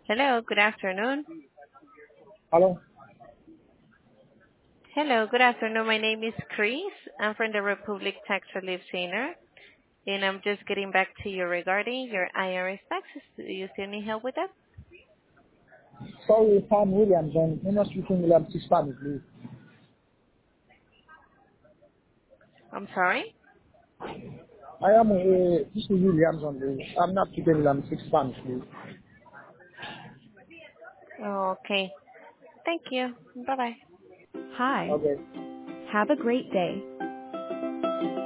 Hello, good afternoon. Hello? Hello, good afternoon. My name is Chris. I'm from the Republic Tax Relief Center, and I'm just getting back to you regarding your IRS taxes. Do you still need help with that? Sorry, Tom Williams, and I'm not speaking Williams Spanish, please. I'm sorry? I am this is Williams on the, I'm not speaking Williams Spanish, please. Oh, okay. Thank you. Bye-bye. Hi. Okay. Have a great day.